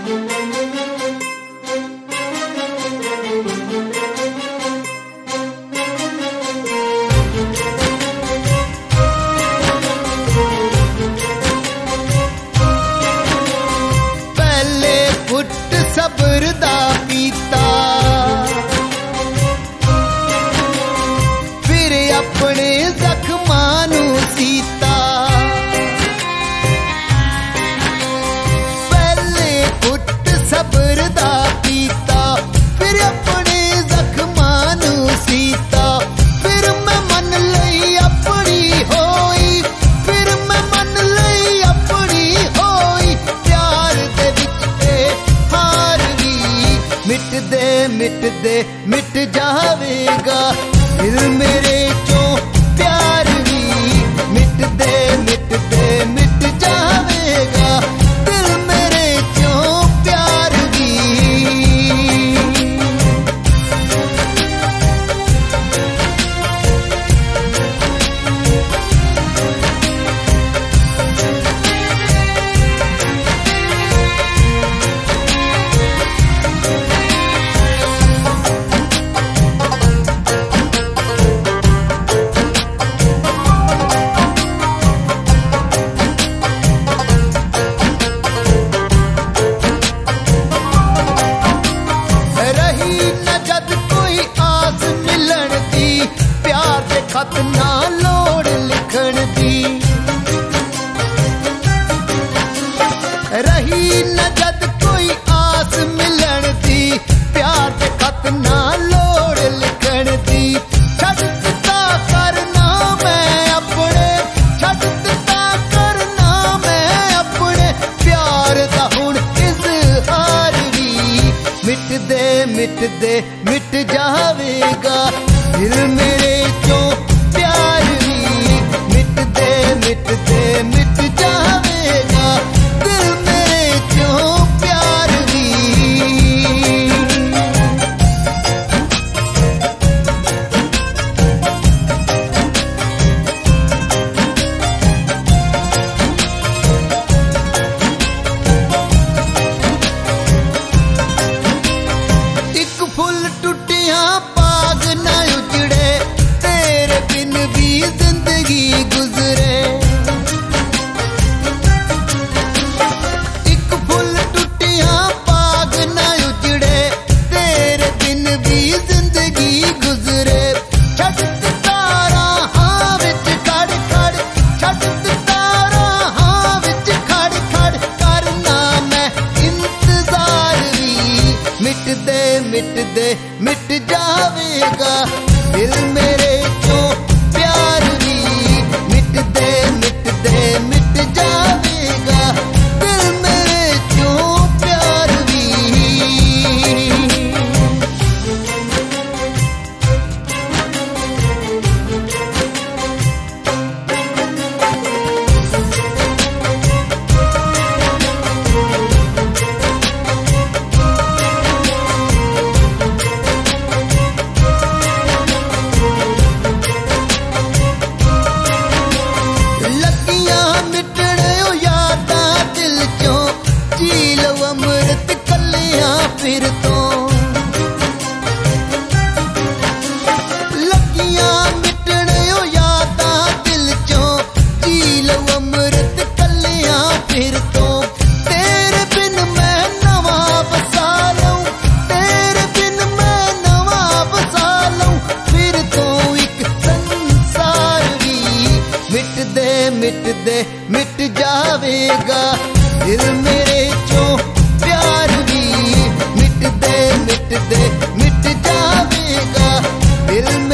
सब्र दा पीता फिर अपने जख्मां नू सीता। पहले घुट सब्र दा पीता फिर अपने जख्मां नू सीता। फिर मैं मन लई अपनी होई, फिर मैं मन लई अपनी होई। प्यार दे विच मिट दे मिट दे मिट जावेगा दिल मेरे चों प्यार भी। मिट दे मिट दे मिट जावेगा दिल मेरे चों प्यार भी। खत ना लोड़ लिखण दी रही न जद कोई आस मिलन दी। प्यार दे खत ना लोड़ लिखण दी। छड्ड दिता करना मैं अपने, छड्ड दिता करना मैं अपने। प्यार दा हुण इज़हार भी। मिट दे मिट दे मिट जावेगा दिल मेरे चों प्यार भी। मिट दे मिट दे मिट जावेगा दिल मेरे चों प्यार भी। एक फुल टुटिया बाग ना उजड़े, तेरे बिन भी जिंदगी गुजरे। एक फुल टुटिया बाग ना उजड़े, तेरे बिन भी जिंदगी गुजरे। छड्ड दिता राहां विच खड़ खड़, छड्ड दिता राहां विच खड़ खड़। करना मैं इंतजार भी। मिट दे मिट जावेगा दिल मेरे चों प्यार भी। मिट दे मिट जावेगा दिल मेरे चों प्यार भी। फिर तो लगियां मिटने ओ यादां दिल चों। जी लो अमृत कलियां फिर तो। तेरे बिन मैं नवा बसा लूं, तेरे बिन मैं नवा बसा लूं। फिर तो एक संसार भी। मिट दे मिट जावेगा दिल मेरे चों प्यार भी। मिट दे मिट जावेगा दिल